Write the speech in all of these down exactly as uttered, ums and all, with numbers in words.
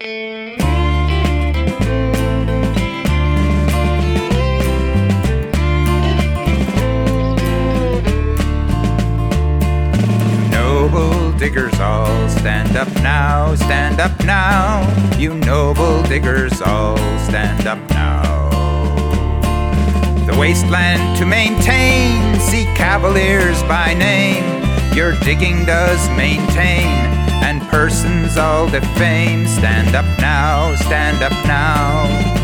Diggers all, stand up now, stand up now. You noble diggers all, stand up now. The wasteland to maintain, see Cavaliers by name. Your digging does maintain, and persons all defame. Stand up now, stand up now.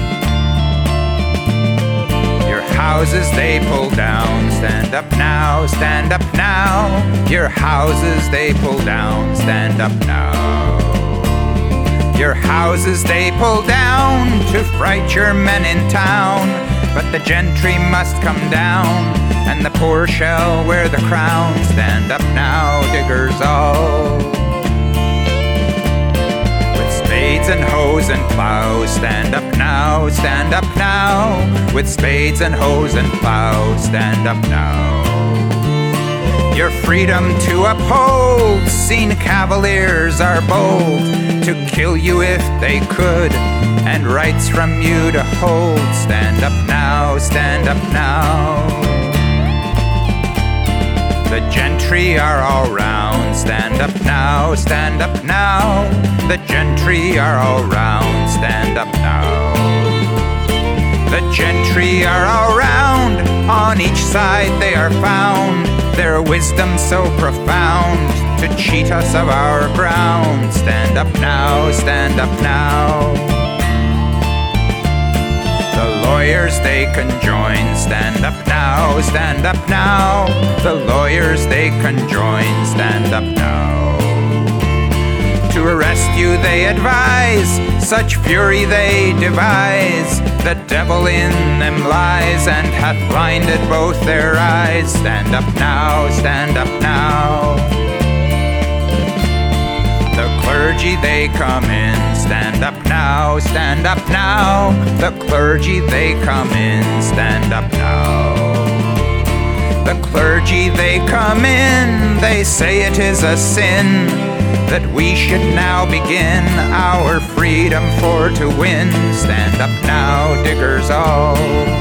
Houses they pull down, stand up now, stand up now. Your houses they pull down, stand up now. Your houses they pull down to fright your men in town. But the gentry must come down, and the poor shall wear the crown. Stand up now, diggers all. Spades and hoes and plows, stand up now, stand up now. With spades and hoes and plows, stand up now. Your freedom to uphold, seen Cavaliers are bold to kill you if they could, and rights from you to hold. Stand up now, stand up now. The gentry are all round, stand up now, stand up now. The gentry are all round, stand up now. The gentry are all round, on each side they are found. Their wisdom so profound, to cheat us of our ground. Stand up now, stand up now. The lawyers they conjoin, stand up now, stand up now. The lawyers they conjoin, stand up now. To arrest you they advise, such fury they devise. The devil in them lies, and hath blinded both their eyes. Stand up now, stand up now. The clergy they come in, stand up now, stand up now. The clergy they come in, stand up now. The clergy they come in, they say it is a sin that we should now begin our freedom for to win. Stand up now, diggers all.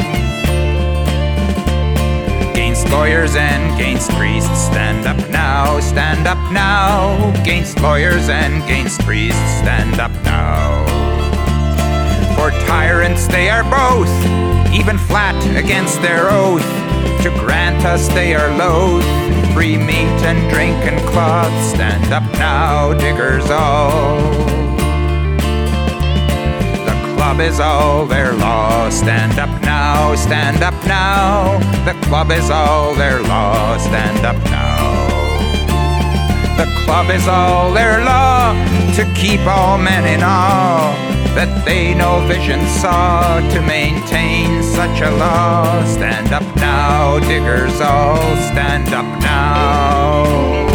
Gainst lawyers and gainst priests, stand up now, stand up now. Gainst lawyers and gainst priests, stand up now. For tyrants they are both, even flat against their oath. To grant us they are loath, free meat and drink and cloth. Stand up now, diggers all. The club is all their law, stand up now, stand up now. The club is all their law, stand up now. The club is all their law, to keep all men in awe, that they no vision saw to maintain such a law. Stand up now, diggers all, stand up now.